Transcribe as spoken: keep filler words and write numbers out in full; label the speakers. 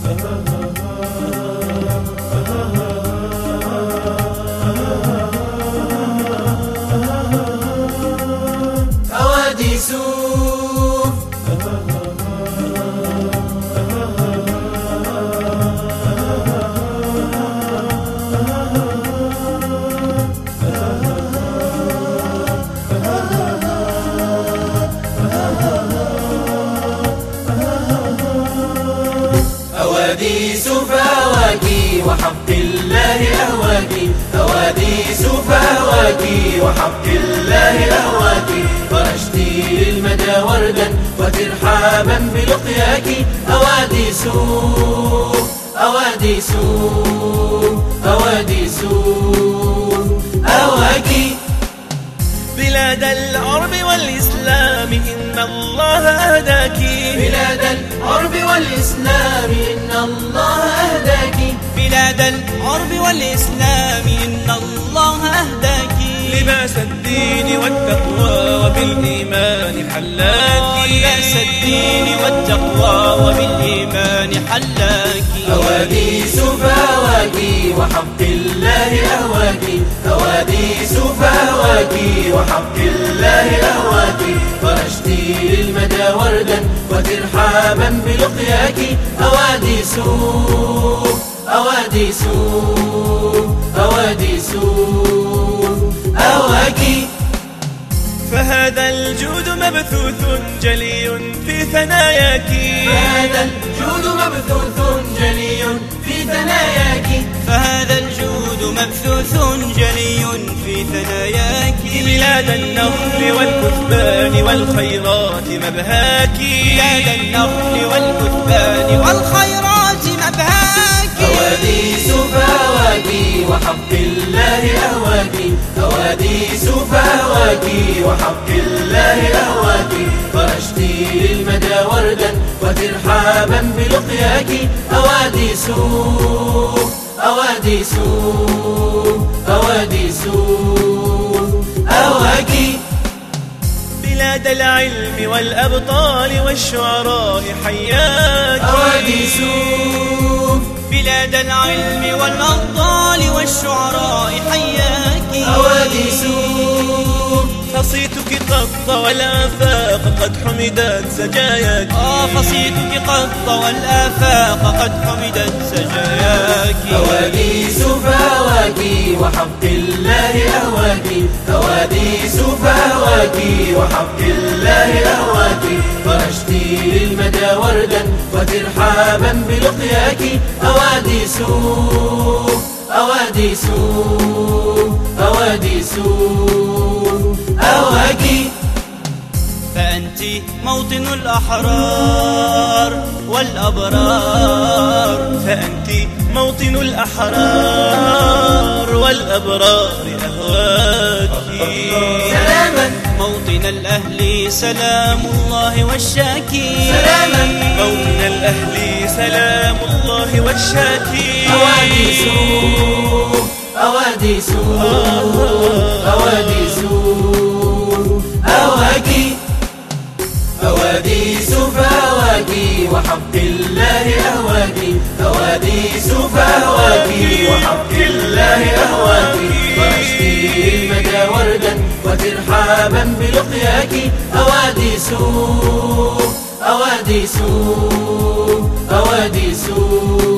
Speaker 1: أواديس أواديس فهواكِ وحق الله أهواكِ، أواديس فهواكِ وحق الله أهواكِ، فرشتي للمدى وردا وترحابا بلقياك. أواديس أواديس أواديس أهواكِ.
Speaker 2: بلاد العرب والإسلام إن الله أهداك،
Speaker 1: بلاد العرب والإسلام إن الله أهداك،
Speaker 3: بلاد العرب والإسلام إن الله أهداك.
Speaker 2: لباس الدين والتقوى وبالإيمان حلاك،
Speaker 3: لباس الدين والتقوى وبالإيمان حلاك.
Speaker 1: أواديس فهواكِ وحق الله أهواكِ، أواديس فهواكِ وحق الله أهواكِ، فرشتي للمدى وردا وترحابا بلقياك. أواديس أواديس أواديس أهواكِ.
Speaker 2: فهذا الجود مبثوث جلي في ثناياك،
Speaker 1: فهذا الجود مبثوث جلي في ثناياك،
Speaker 3: فهذا الجود مبثوث جلي في ثناياك.
Speaker 2: بلاد النخل والكثبان والخيرات مبهاك،
Speaker 3: بلاد النخل والكثبان والخيرات مبهاك.
Speaker 1: أواديس فهواكِ وحق الله أهواكِ، أواديس فهواكِ وحق الله أهواكِ، فرشتي للمدى وردا وترحابا بلقياك. أواديس أواديس أواديس أهواكِ.
Speaker 2: بلاد العلم والأبطال والشعراء حياك.
Speaker 1: أواديس
Speaker 3: بلاد العلم والأبطال والشعراء حياك.
Speaker 1: أواديس
Speaker 2: فصيتك قد طوى الآفاق قد حمدت سجاياك،
Speaker 3: آه فصيتك قد طوى الآفاق قد حمدت سجاياك.
Speaker 1: أواديس فهواكِ وحق الله أهواكِ، أواديس فهواكِ وحق الله أهواكِ، فرشتي للمدى وردا وترحابا بلقياك. أواديس أواديس أواديس أهواكِ.
Speaker 3: فأنت موطن الأحرار والأبرار،
Speaker 2: فأنت موطن الأحرار والأبرار أهواك.
Speaker 1: سلاما
Speaker 3: موطن الأهل سلام الله والشاكي،
Speaker 1: سلاما
Speaker 2: موطن الأهل سلام الله والشاكي.
Speaker 1: أواديس أواديس أواديس أهواكِ. أواديس فهواكِ وحق الله أهواكِ، أواديس فهواكِ وحق الله أهواكِ، فرشتي للمدى وردا وترحابا بلقياك. أواديس أواديس أواديس